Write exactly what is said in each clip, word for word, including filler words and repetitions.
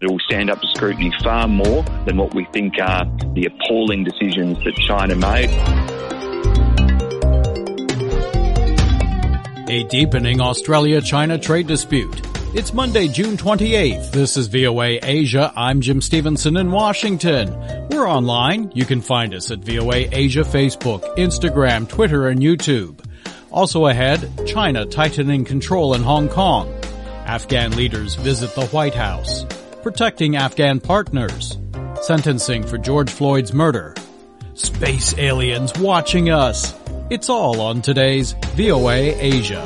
It will stand up to scrutiny far more than what we think are the appalling decisions that China made. A deepening Australia-China trade dispute. It's Monday, June twenty-eighth. This is V O A Asia. I'm Jim Stevenson in Washington. We're online. You can find us at V O A Asia Facebook, Instagram, Twitter, and YouTube. Also ahead, China tightening control in Hong Kong. Afghan leaders visit the White House. Protecting Afghan partners. Sentencing for George Floyd's murder. Space aliens watching us. It's all on today's V O A Asia.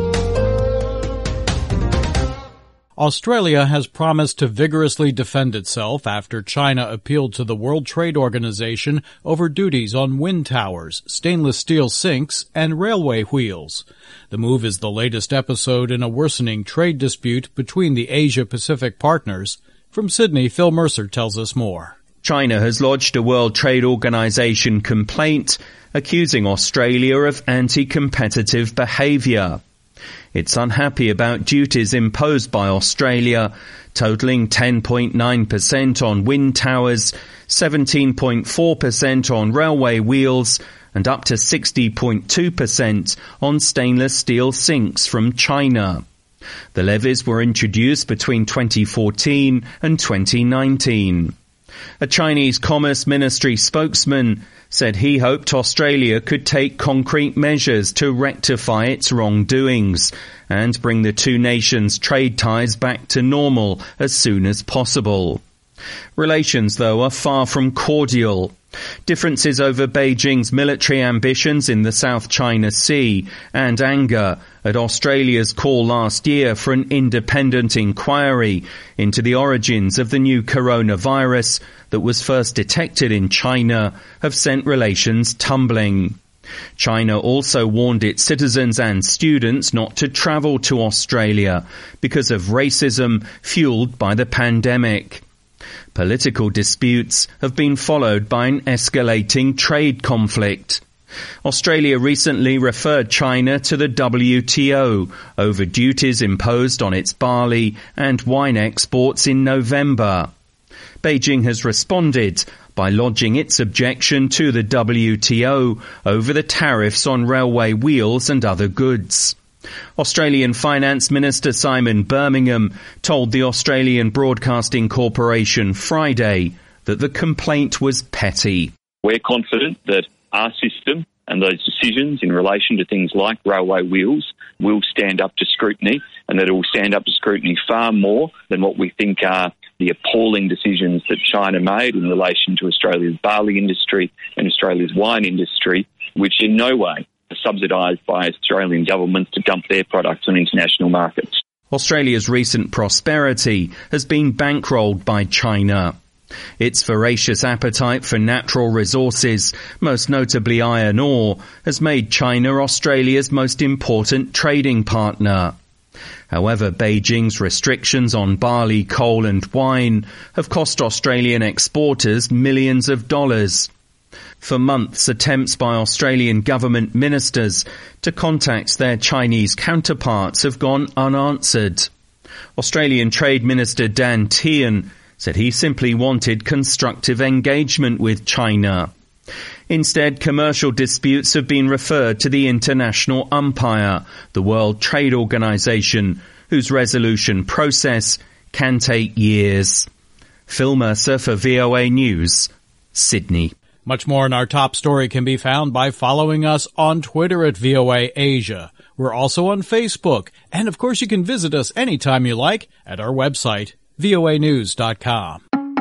Australia has promised to vigorously defend itself after China appealed to the World Trade Organization over duties on wind towers, stainless steel sinks, and railway wheels. The move is the latest episode in a worsening trade dispute between the Asia-Pacific partners. From Sydney, Phil Mercer tells us more. China has lodged a World Trade Organization complaint accusing Australia of anti-competitive behaviour. It's unhappy about duties imposed by Australia, totalling ten point nine percent on wind towers, seventeen point four percent on railway wheels, and up to sixty point two percent on stainless steel sinks from China. The levies were introduced between twenty fourteen and twenty nineteen. A Chinese Commerce Ministry spokesman said he hoped Australia could take concrete measures to rectify its wrongdoings and bring the two nations' trade ties back to normal as soon as possible. Relations, though, are far from cordial. Differences over Beijing's military ambitions in the South China Sea and anger at Australia's call last year for an independent inquiry into the origins of the new coronavirus that was first detected in China have sent relations tumbling. China also warned its citizens and students not to travel to Australia because of racism fueled by the pandemic. Political disputes have been followed by an escalating trade conflict. Australia recently referred China to the W T O over duties imposed on its barley and wine exports in November. Beijing has responded by lodging its objection to the W T O over the tariffs on railway wheels and other goods. Australian Finance Minister Simon Birmingham told the Australian Broadcasting Corporation Friday that the complaint was petty. We're confident that our system and those decisions in relation to things like railway wheels will stand up to scrutiny, and that it will stand up to scrutiny far more than what we think are the appalling decisions that China made in relation to Australia's barley industry and Australia's wine industry, which in no way are subsidised by Australian governments to dump their products on international markets. Australia's recent prosperity has been bankrolled by China. Its voracious appetite for natural resources, most notably iron ore, has made China Australia's most important trading partner. However, Beijing's restrictions on barley, coal and wine have cost Australian exporters millions of dollars. For months, attempts by Australian government ministers to contact their Chinese counterparts have gone unanswered. Australian Trade Minister Dan Tehan said he simply wanted constructive engagement with China. Instead, commercial disputes have been referred to the international umpire, the World Trade Organization, whose resolution process can take years. Phil Mercer for V O A News, Sydney. Much more in our top story can be found by following us on Twitter at V O A Asia. We're also on Facebook. And of course you can visit us anytime you like at our website, V O A news dot com.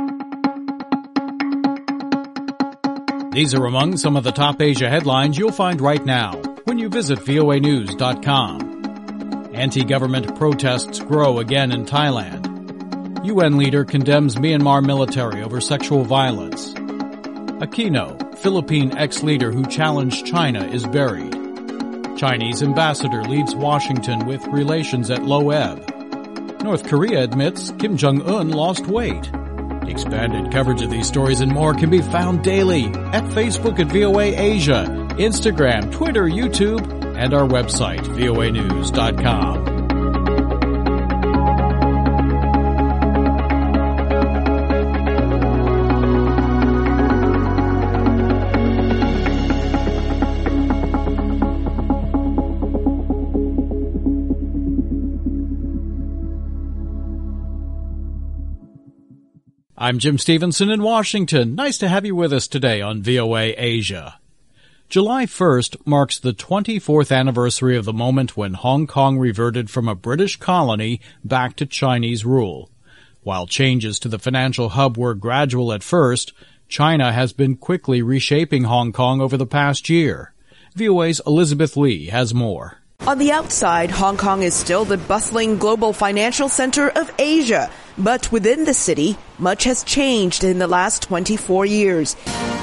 These are among some of the top Asia headlines you'll find right now when you visit V O A news dot com. Anti-government protests grow again in Thailand. U N leader condemns Myanmar military over sexual violence. Aquino, Philippine ex-leader who challenged China, is buried. Chinese ambassador leaves Washington with relations at low ebb. North Korea admits Kim Jong-un lost weight. Expanded coverage of these stories and more can be found daily at Facebook at V O A Asia, Instagram, Twitter, YouTube, and our website, V O A news dot com. I'm Jim Stevenson in Washington. Nice to have you with us today on V O A Asia. July first marks the twenty-fourth anniversary of the moment when Hong Kong reverted from a British colony back to Chinese rule. While changes to the financial hub were gradual at first, China has been quickly reshaping Hong Kong over the past year. V O A's Elizabeth Lee has more. On the outside, Hong Kong is still the bustling global financial center of Asia. But within the city, much has changed in the last twenty-four years.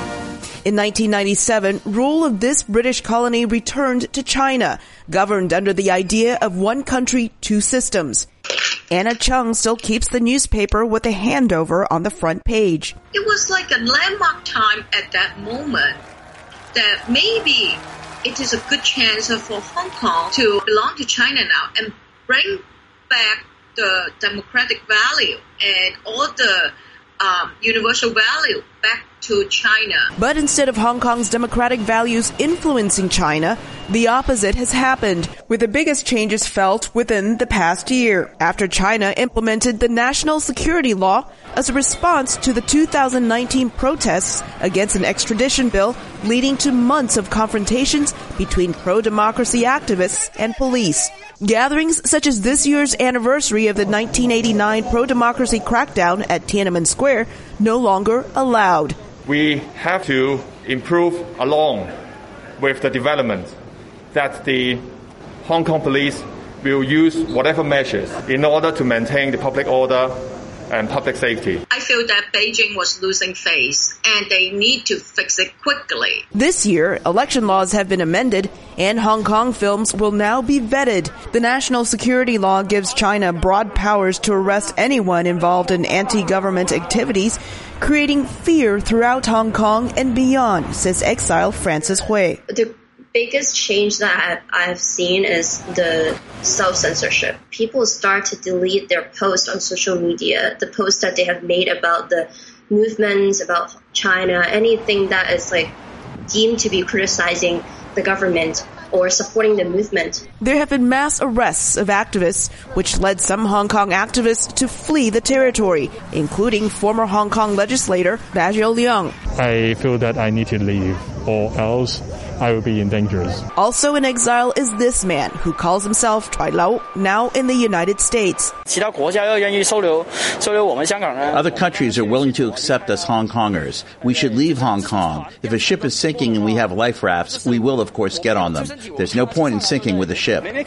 In nineteen ninety-seven, rule of this British colony returned to China, governed under the idea of one country, two systems. Anna Chung still keeps the newspaper with a handover on the front page. It was like a landmark time at that moment that maybe it is a good chance for Hong Kong to belong to China now and bring back the democratic value and all the um, universal value back to China. But instead of Hong Kong's democratic values influencing China, the opposite has happened, with the biggest changes felt within the past year, after China implemented the national security law as a response to the two thousand nineteen protests against an extradition bill, leading to months of confrontations between pro-democracy activists and police. Gatherings such as this year's anniversary of the nineteen eighty-nine pro-democracy crackdown at Tiananmen Square no longer allowed. We have to improve along with the development that the Hong Kong police will use whatever measures in order to maintain the public order and public safety. I feel that Beijing was losing face and they need to fix it quickly. This year, election laws have been amended and Hong Kong films will now be vetted. The national security law gives China broad powers to arrest anyone involved in anti-government activities, creating fear throughout Hong Kong and beyond, says exile Francis Hui. The biggest change that I've seen is the self-censorship. People start to delete their posts on social media, the posts that they have made about the movements, about China, anything that is like deemed to be criticizing the government or supporting the movement. There have been mass arrests of activists, which led some Hong Kong activists to flee the territory, including former Hong Kong legislator Bajio Leung. I feel that I need to leave, or else I will be in danger. Also in exile is this man, who calls himself Cai Lau, now in the United States. Other countries are willing to accept us Hong Kongers. We should leave Hong Kong. If a ship is sinking and we have life rafts, we will, of course, get on them. There's no point in sinking with a ship. I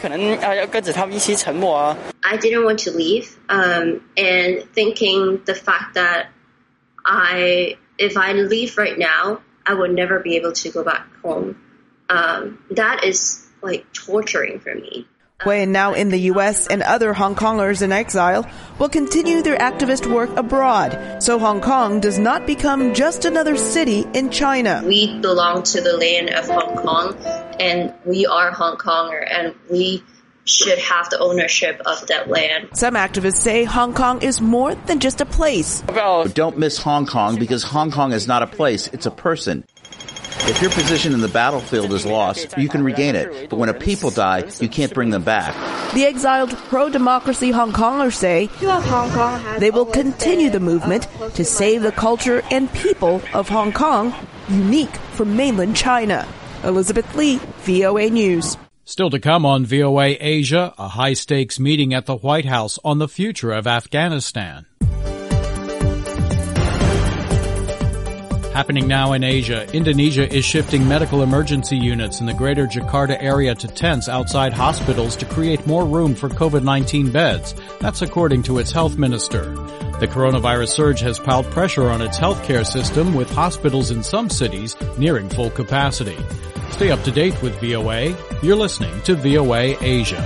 didn't want to leave, um, and thinking the fact that I, if I leave right now, I would never be able to go back home. Um, that is like torturing for me. Hui, now in the U S, and other Hong Kongers in exile will continue their activist work abroad, so Hong Kong does not become just another city in China. We belong to the land of Hong Kong, and we are Hong Konger, and we should have the ownership of that land. Some activists say Hong Kong is more than just a place. Don't miss Hong Kong, because Hong Kong is not a place, it's a person. If your position in the battlefield is lost, you can regain it. But when a people die, you can't bring them back. The exiled pro-democracy Hong Kongers say they will continue the movement to save the culture and people of Hong Kong, unique from mainland China. Elizabeth Lee, V O A News. Still to come on V O A Asia, a high-stakes meeting at the White House on the future of Afghanistan. Happening now in Asia, Indonesia is shifting medical emergency units in the greater Jakarta area to tents outside hospitals to create more room for COVID nineteen beds. That's according to its health minister. The coronavirus surge has piled pressure on its healthcare system, with hospitals in some cities nearing full capacity. Stay up to date with V O A. You're listening to V O A Asia.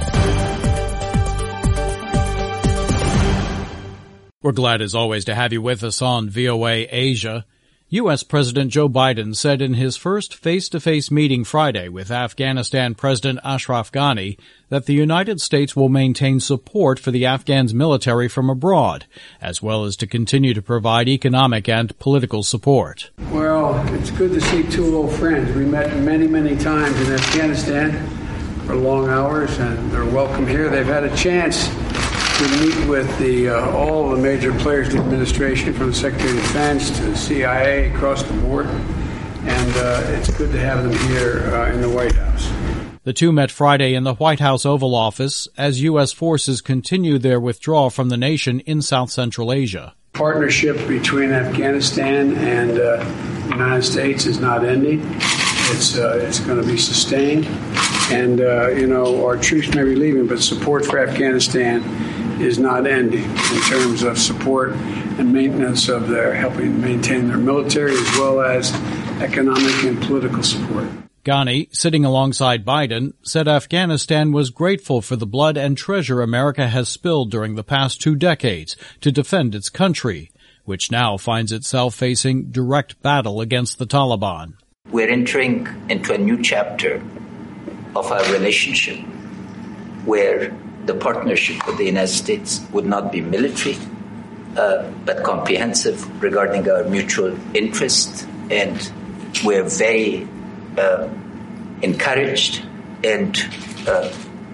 We're glad as always to have you with us on V O A Asia. U S. President Joe Biden said in his first face-to-face meeting Friday with Afghanistan President Ashraf Ghani that the United States will maintain support for the Afghans military from abroad, as well as to continue to provide economic and political support. Well, it's good to see two old friends. We met many, many times in Afghanistan for long hours, and they're welcome here. They've had a chance We meet with the uh, all the major players of the administration, from the Secretary of Defense to the C I A, across the board. And uh, it's good to have them here uh, in the White House. The two met Friday in the White House Oval Office as U S forces continue their withdrawal from the nation in South Central Asia. Partnership between Afghanistan and uh, the United States is not ending. It's uh, it's going to be sustained. And, uh, you know, our troops may be leaving, but support for Afghanistan is not ending in terms of support and maintenance of their helping maintain their military, as well as economic and political support. Ghani, sitting alongside Biden, said Afghanistan was grateful for the blood and treasure America has spilled during the past two decades to defend its country, which now finds itself facing direct battle against the Taliban. We're entering into a new chapter of our relationship where the partnership with the United States would not be military, uh, but comprehensive regarding our mutual interest. And we're very uh, encouraged and uh,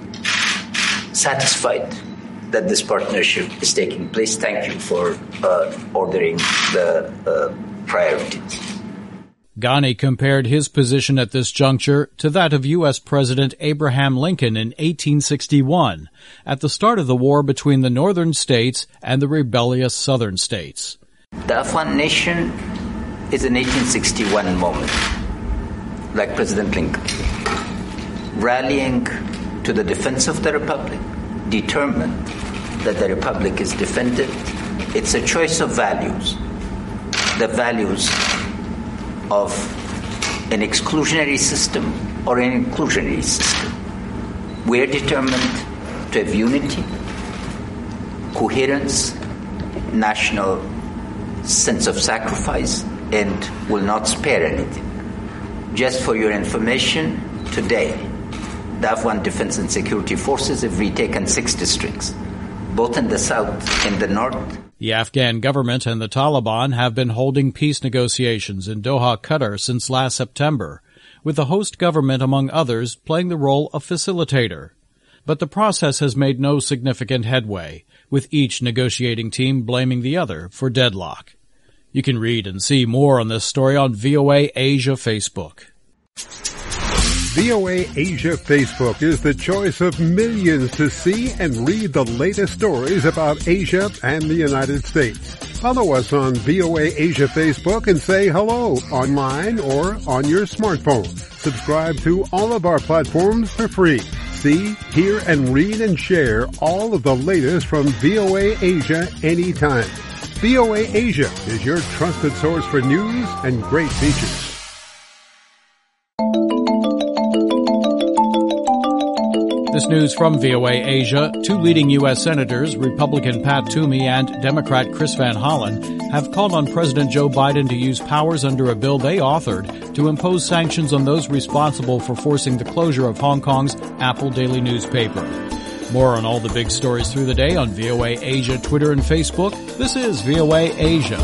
satisfied that this partnership is taking place. Thank you for uh, ordering the uh, priorities. Ghani compared his position at this juncture to that of U S President Abraham Lincoln in eighteen sixty-one, at the start of the war between the northern states and the rebellious southern states. The Afghan nation is an eighteen sixty-one moment, like President Lincoln, rallying to the defense of the Republic, determined that the Republic is defended. It's a choice of values, the values of an exclusionary system or an inclusionary system. We're determined to have unity, coherence, national sense of sacrifice, and will not spare anything. Just for your information, today, the Afghan Defense and Security Forces have retaken six districts, both in the south and the north. The Afghan government and the Taliban have been holding peace negotiations in Doha, Qatar since last September, with the host government, among others, playing the role of facilitator. But the process has made no significant headway, with each negotiating team blaming the other for deadlock. You can read and see more on this story on V O A Asia Facebook. V O A Asia Facebook is the choice of millions to see and read the latest stories about Asia and the United States. Follow us on V O A Asia Facebook and say hello online or on your smartphone. Subscribe to all of our platforms for free. See, hear, and read and share all of the latest from V O A Asia anytime. V O A Asia is your trusted source for news and great features. This news from V O A Asia. Two leading U S senators, Republican Pat Toomey and Democrat Chris Van Hollen, have called on President Joe Biden to use powers under a bill they authored to impose sanctions on those responsible for forcing the closure of Hong Kong's Apple Daily newspaper. More on all the big stories through the day on V O A Asia, Twitter, and Facebook. This is V O A Asia.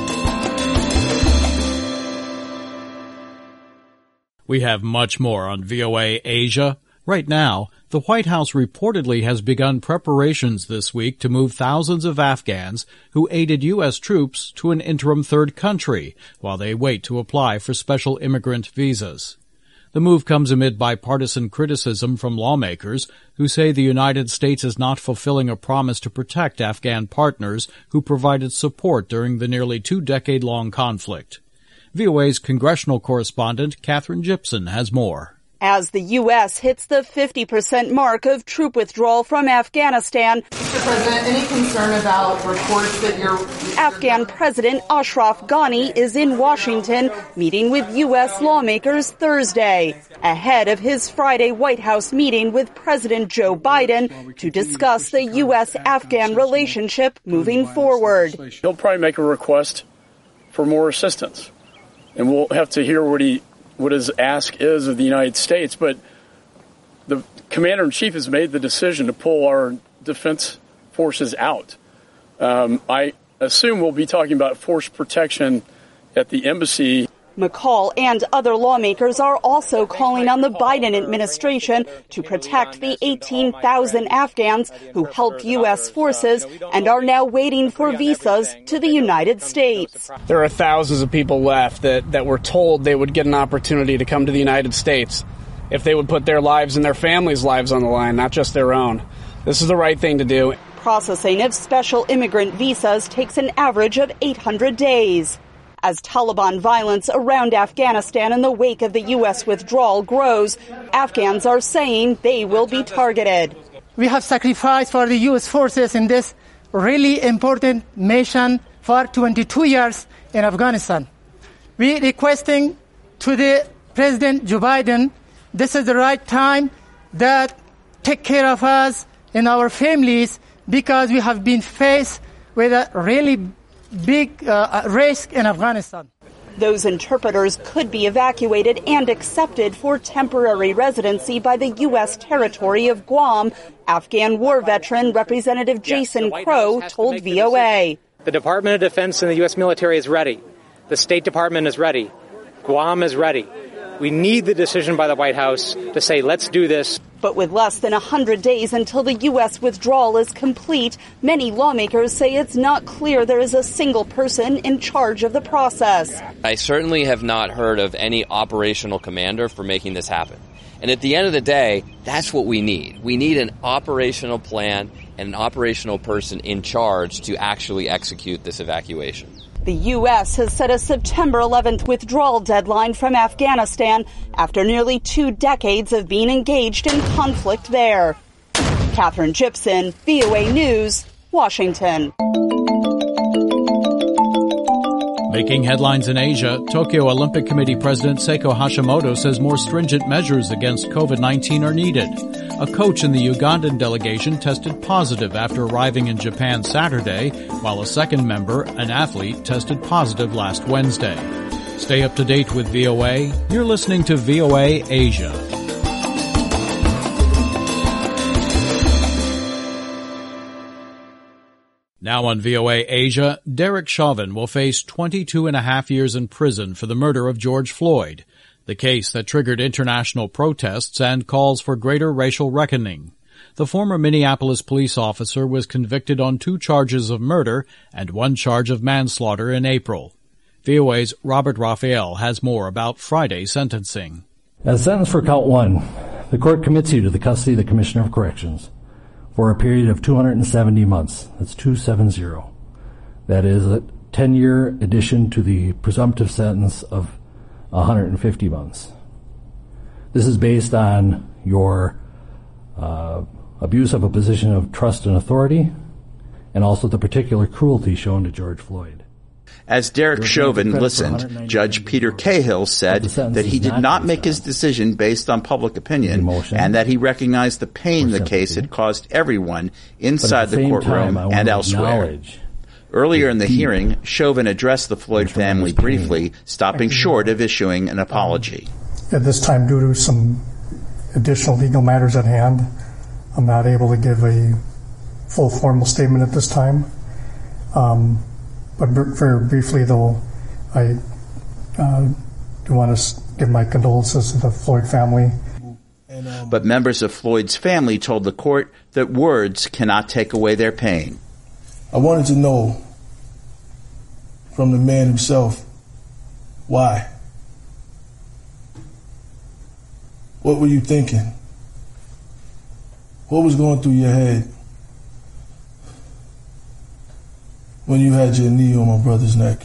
We have much more on V O A Asia. Right now, the White House reportedly has begun preparations this week to move thousands of Afghans who aided U S troops to an interim third country while they wait to apply for special immigrant visas. The move comes amid bipartisan criticism from lawmakers who say the United States is not fulfilling a promise to protect Afghan partners who provided support during the nearly two-decade-long conflict. V O A's congressional correspondent Catherine Gibson has more. As the U S hits the fifty percent mark of troop withdrawal from Afghanistan, Mister President, any concern about reports that you're... Afghan President Ashraf Ghani is in Washington meeting with U S lawmakers Thursday, ahead of his Friday White House meeting with President Joe Biden to discuss the U S-Afghan relationship moving forward. He'll probably make a request for more assistance, and we'll have to hear what he what his ask is of the United States, but the Commander-in-Chief has made the decision to pull our defense forces out. Um, I assume we'll be talking about force protection at the embassy McCall and other lawmakers are also calling on the Biden administration to protect the eighteen thousand Afghans who helped U S forces and are now waiting for visas to the United States. There are thousands of people left that, that were told they would get an opportunity to come to the United States if they would put their lives and their families' lives on the line, not just their own. This is the right thing to do. Processing of special immigrant visas takes an average of eight hundred days. As Taliban violence around Afghanistan in the wake of the U S withdrawal grows, Afghans are saying they will be targeted. We have sacrificed for the U S forces in this really important mission for twenty-two years in Afghanistan. We are requesting to the President Joe Biden, this is the right time that take care of us and our families, because we have been faced with a really big uh, risk in Afghanistan. Those interpreters could be evacuated and accepted for temporary residency by the U S territory of Guam, Afghan war veteran Representative Jason Crow told V O A. The Department of Defense and the U S military is ready. The State Department is ready. Guam is ready. We need the decision by the White House to say, let's do this. But with less than one hundred days until the U S withdrawal is complete, many lawmakers say it's not clear there is a single person in charge of the process. I certainly have not heard of any operational commander for making this happen. And at the end of the day, that's what we need. We need an operational plan and an operational person in charge to actually execute this evacuation. The U S has set a September eleventh withdrawal deadline from Afghanistan after nearly two decades of being engaged in conflict there. Catherine Gibson, V O A News, Washington. Making headlines in Asia, Tokyo Olympic Committee President Seiko Hashimoto says more stringent measures against COVID nineteen are needed. A coach in the Ugandan delegation tested positive after arriving in Japan Saturday, while a second member, an athlete, tested positive last Wednesday. Stay up to date with V O A. You're listening to V O A Asia. Now on V O A Asia, Derek Chauvin will face twenty-two and a half years in prison for the murder of George Floyd, the case that triggered international protests and calls for greater racial reckoning. The former Minneapolis police officer was convicted on two charges of murder and one charge of manslaughter in April. V O A's Robert Raphael has more about Friday's sentencing. As sentenced for count one, the court commits you to the custody of the Commissioner of Corrections for a period of two hundred seventy months. That's two seventy. That is a ten-year addition to the presumptive sentence of one hundred fifty months. This is based on your uh, abuse of a position of trust and authority, and also the particular cruelty shown to George Floyd. As Derek Chauvin listened, Judge Peter Cahill said that he did not make his decision based on public opinion and that he recognized the pain the case had caused everyone inside the courtroom and elsewhere. Earlier in the hearing, Chauvin addressed the Floyd family briefly, stopping short of issuing an apology. At this time, due to some additional legal matters at hand, I'm not able to give a full formal statement at this time. Um, But very briefly, though, I uh, do want to give my condolences to the Floyd family. But members of Floyd's family told the court that words cannot take away their pain. I wanted to know from the man himself why. What were you thinking? What was going through your head when you had your knee on my brother's neck?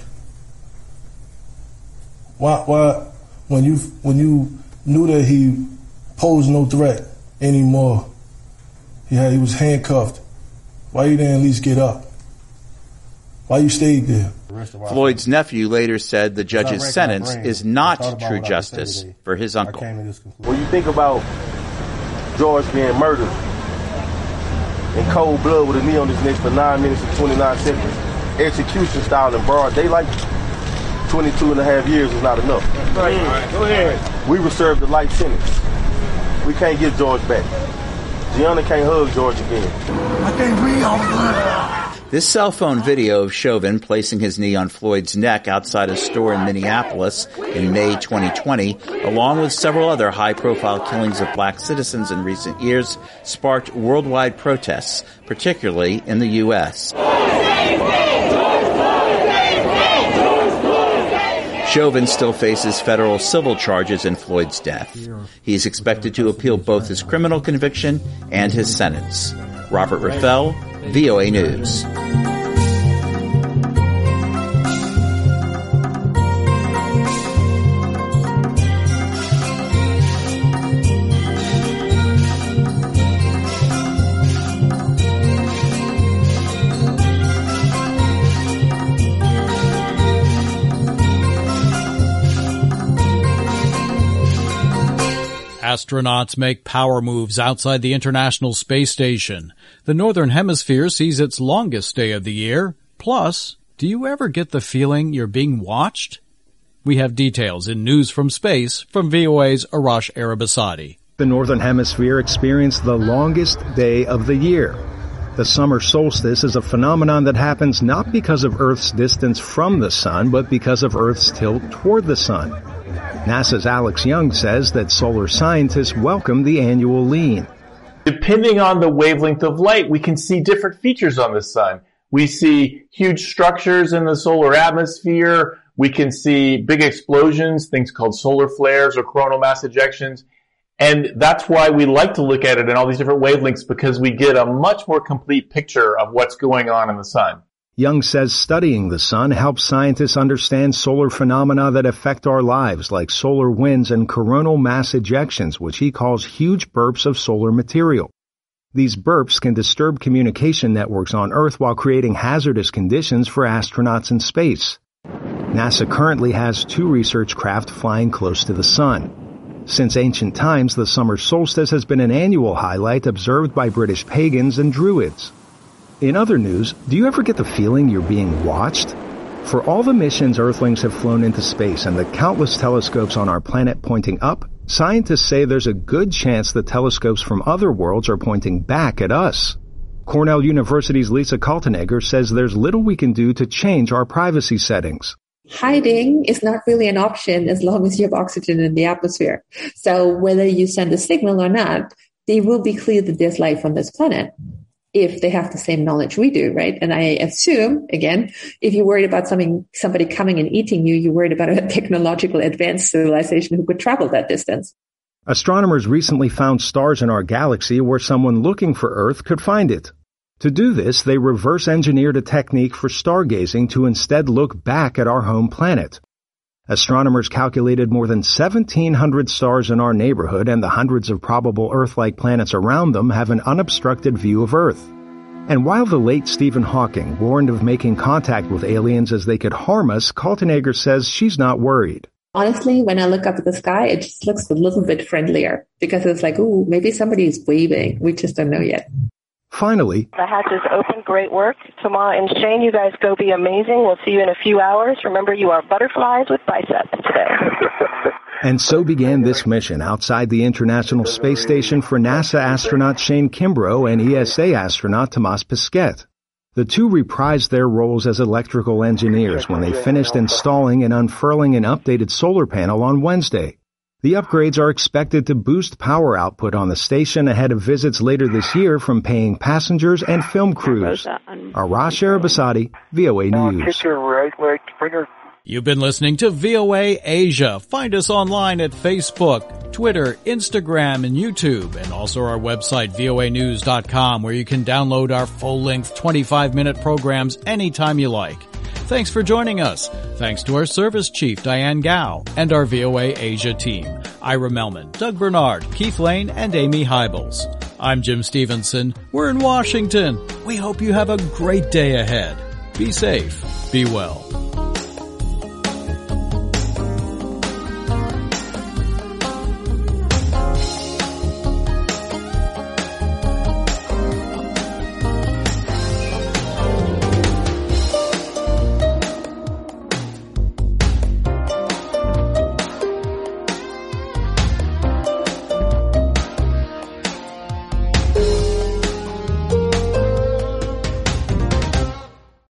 Why, why, when you, when you knew that he posed no threat anymore, he had, he was handcuffed, why you didn't at least get up? Why you stayed there? Floyd's nephew later said the judge's sentence is not true justice for his uncle. When you think about George being murdered in cold blood with a knee on his neck for nine minutes and twenty-nine seconds, execution style in broad daylight, twenty-two and a half years is not enough. Right. Right. Go ahead. We reserved the life sentence. We can't get George back. Gianna can't hug George again. I can't breathe all the blood. This cell phone video of Chauvin placing his knee on Floyd's neck outside a store in Minneapolis in May twenty twenty, along with several other high-profile killings of black citizens in recent years, sparked worldwide protests, particularly in the U S Chauvin still faces federal civil charges in Floyd's death. He is expected to appeal both his criminal conviction and his sentence. Robert Raffel, V O A News. Astronauts make power moves outside the International Space Station. The Northern Hemisphere sees its longest day of the year. Plus, do you ever get the feeling you're being watched? We have details in News from Space from V O A's Arash Arabasadi. The Northern Hemisphere experienced the longest day of the year. The summer solstice is a phenomenon that happens not because of Earth's distance from the sun, but because of Earth's tilt toward the sun. NASA's Alex Young says that solar scientists welcome the annual lean. Depending on the wavelength of light, we can see different features on the sun. We see huge structures in the solar atmosphere. We can see big explosions, things called solar flares or coronal mass ejections. And that's why we like to look at it in all these different wavelengths, because we get a much more complete picture of what's going on in the sun. Young says studying the sun helps scientists understand solar phenomena that affect our lives, like solar winds and coronal mass ejections, which he calls huge bursts of solar material. These bursts can disturb communication networks on Earth while creating hazardous conditions for astronauts in space. NASA currently has two research craft flying close to the sun. Since ancient times, the summer solstice has been an annual highlight observed by British pagans and Druids. In other news, do you ever get the feeling you're being watched? For all the missions Earthlings have flown into space and the countless telescopes on our planet pointing up, scientists say there's a good chance the telescopes from other worlds are pointing back at us. Cornell University's Lisa Kaltenegger says there's little we can do to change our privacy settings. Hiding is not really an option as long as you have oxygen in the atmosphere. So whether you send a signal or not, they will be clear that there's life on this planet, if they have the same knowledge we do, right? And I assume, again, if you're worried about something, somebody coming and eating you, you're worried about a technological advanced civilization who could travel that distance. Astronomers recently found stars in our galaxy where someone looking for Earth could find it. To do this, they reverse engineered a technique for stargazing to instead look back at our home planet. Astronomers calculated more than seventeen hundred stars in our neighborhood, and the hundreds of probable Earth-like planets around them have an unobstructed view of Earth. And while the late Stephen Hawking warned of making contact with aliens as they could harm us, Kaltenegger says she's not worried. Honestly, when I look up at the sky, it just looks a little bit friendlier, because it's like, ooh, maybe somebody is waving. We just don't know yet. Finally, the hatch is open. Great work. Tamara and Shane, you guys go be amazing. We'll see you in a few hours. Remember, you are butterflies with biceps today. And so began this mission outside the International Space Station for NASA astronaut Shane Kimbrough and E S A astronaut Tomas Pesquet. The two reprised their roles as electrical engineers when they finished installing and unfurling an updated solar panel on Wednesday. The upgrades are expected to boost power output on the station ahead of visits later this year from paying passengers and film crews. Arash Arabasadi, V O A News. You've been listening to V O A Asia. Find us online at Facebook, Twitter, Instagram, and YouTube, and also our website, V O A news dot com, where you can download our full-length twenty-five minute programs anytime you like. Thanks for joining us. Thanks to our service chief, Diane Gao, and our V O A Asia team, Ira Melman, Doug Bernard, Keith Lane, and Amy Hybels. I'm Jim Stevenson. We're in Washington. We hope you have a great day ahead. Be safe. Be well.